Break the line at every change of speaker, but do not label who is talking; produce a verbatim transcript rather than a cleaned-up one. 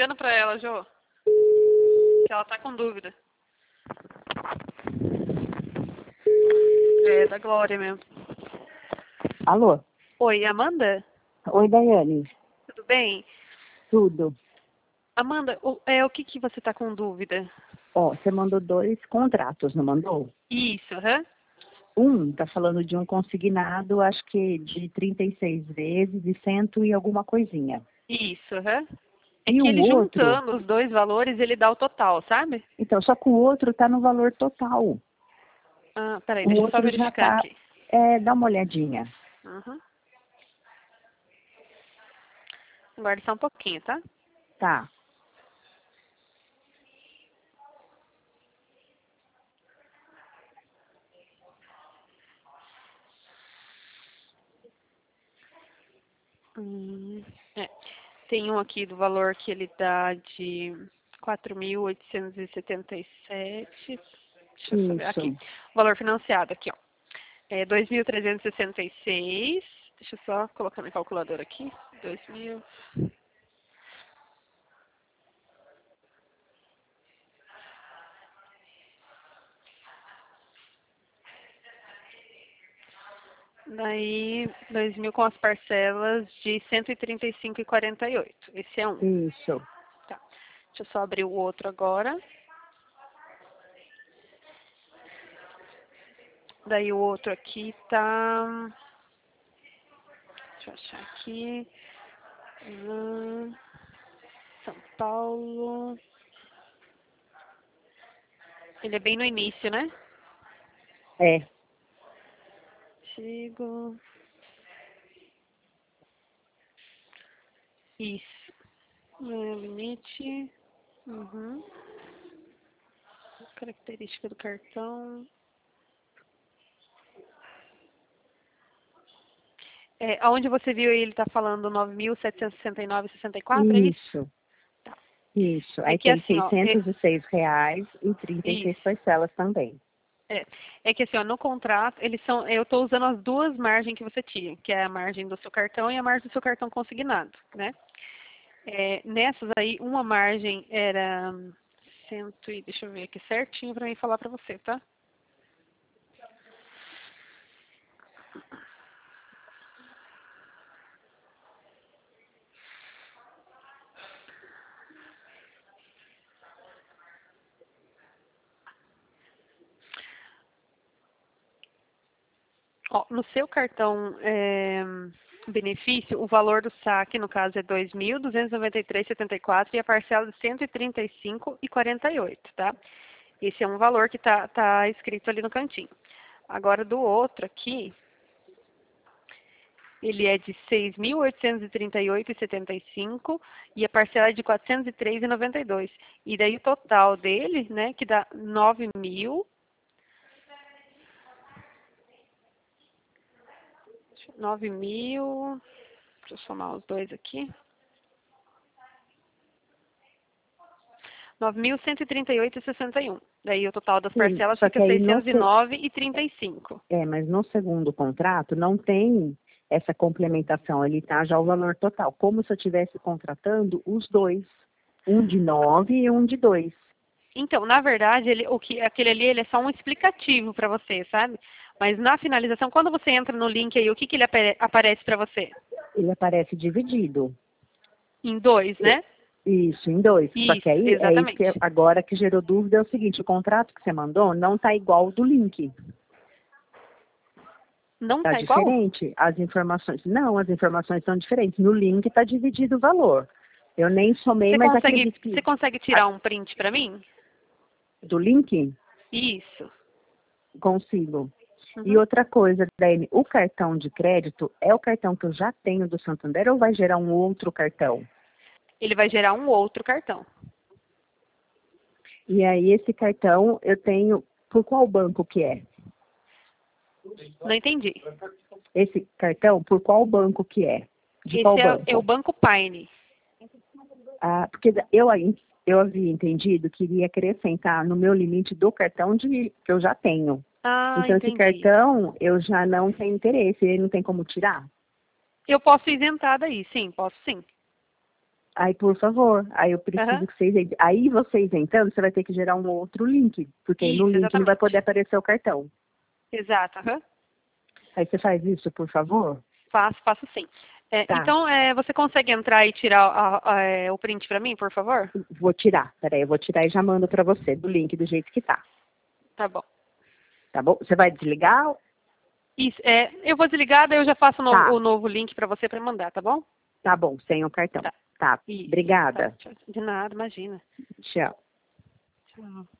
ligando pra ela, Jô. Que ela tá com dúvida. É, da Glória mesmo.
Alô?
Oi, Amanda?
Oi, Daiane.
Tudo bem?
Tudo.
Amanda, o, é, o que que você tá com dúvida?
Ó, você mandou dois contratos, não mandou?
Isso, aham.
Um tá falando de um consignado, acho que de trinta e seis vezes e cento e alguma coisinha.
Isso, aham. É
E
que
o
ele
outro,
juntando os dois valores, ele dá o total, sabe?
então, só que o outro tá no valor total.
Ah, peraí,
O
deixa eu só
outro já
verificar
tá,
aqui.
é, dá uma olhadinha.
Uhum. Aguarde só um pouquinho, tá?
Tá.
Hum, é. Tem um aqui do valor que ele dá de quatro mil oitocentos e setenta e sete. Deixa eu só ver aqui.
Isso.
O valor financiado aqui, ó. É dois mil trezentos e sessenta e seis. Deixa eu só colocar na calculadora aqui. dois mil. Daí, dois mil com as parcelas de cento e trinta e cinco e quarenta e oito. Esse é um.
Isso.
Tá. Deixa eu só abrir o outro agora. Daí o outro aqui tá... Deixa eu achar aqui. Hum, São Paulo. Ele é bem no início, né?
É.
Chego. Isso. É, limite. Uhum. Característica do cartão. É, aonde você viu aí, ele tá falando nove mil setecentos e sessenta e nove e sessenta e quatro, é isso?
Isso.
Tá.
Isso.
É
Aí
que
tem
assim, ó, é,
seiscentos e seis reais e trinta e seis
isso.
parcelas também.
É, é que assim, ó, no contrato, eles são, eu estou usando as duas margens que você tinha, que é a margem do seu cartão e a margem do seu cartão consignado, né? É, nessas aí, uma margem era cento e, deixa eu ver aqui certinho para mim falar para você, tá? Ó, no seu cartão é, benefício, o valor do saque, no caso, é dois mil duzentos e noventa e três reais e setenta e quatro centavos e a parcela de cento e trinta e cinco reais e quarenta e oito centavos, tá? Esse é um valor que está tá escrito ali no cantinho. Agora, do outro aqui, ele é de seis mil oitocentos e trinta e oito reais e setenta e cinco centavos e a parcela é de quatrocentos e três reais e noventa e dois centavos. E daí o total dele, né, que dá nove mil... nove mil... Deixa eu somar os dois aqui. nove mil cento e trinta e oito reais e sessenta e um centavos. Daí o total das
Sim,
parcelas
só
fica
que aí no,
seiscentos e nove reais e trinta e cinco centavos.
é, mas no segundo contrato não tem essa complementação, ele tá já o valor total, como se eu estivesse contratando os dois, um de nove e um de dois.
Então, na verdade, ele, o que, aquele ali ele é só um explicativo para você, sabe? Mas na finalização, quando você entra no link aí, o que, que ele apare, aparece para você?
Ele aparece dividido.
Em dois, né?
Isso, em dois. Só que
Isso,
aí é isso que
exatamente.
agora que gerou dúvida é o seguinte, o contrato que você mandou não tá igual ao do link.
Não
Tá
tá igual?
diferente. As informações, não, as informações são diferentes. No link tá dividido o valor. Eu nem somei,
Você
mas
consegue,
acredito que
você consegue
a-
tirar um print para mim?
do link
Isso.
consigo. E
Uhum.
outra coisa, Daiane, o cartão de crédito é o cartão que eu já tenho do Santander ou vai gerar um outro cartão?
Ele vai gerar um outro cartão.
E aí esse cartão eu tenho, por qual banco que é?
Não entendi.
Esse cartão, por qual banco que é? De qual
Esse é, é o
banco?
Banco Paine.
Ah, porque eu, aí- eu havia entendido que iria acrescentar no meu limite do cartão de, que eu já tenho.
Ah,
Então esse
entendi.
cartão eu já não tenho interesse, ele não tem como tirar.
Eu posso isentar daí, sim, posso sim.
Aí, por favor, aí eu preciso
Aham.
que vocês... Aí vocês entrando, você vai ter que gerar um outro link, porque aí no
Isso,
link não vai
exatamente.
poder aparecer o cartão.
Exato. Aham.
Aí você faz isso, por favor?
Faço, faço sim. É,
Tá,
então, é, você consegue entrar e tirar a- a- é, o print para mim, por favor?
vou tirar. Peraí, eu vou tirar e já mando pra você, do link do jeito que tá.
Tá bom.
Tá bom? Você vai desligar?
Isso, é, eu vou desligar, daí eu já faço o novo,
Tá,
o novo link para você para mandar, tá bom?
tá bom, sem o cartão.
Tá.
Tá,
Isso. Tá.
obrigada.
De nada, imagina.
Tchau.
Tchau.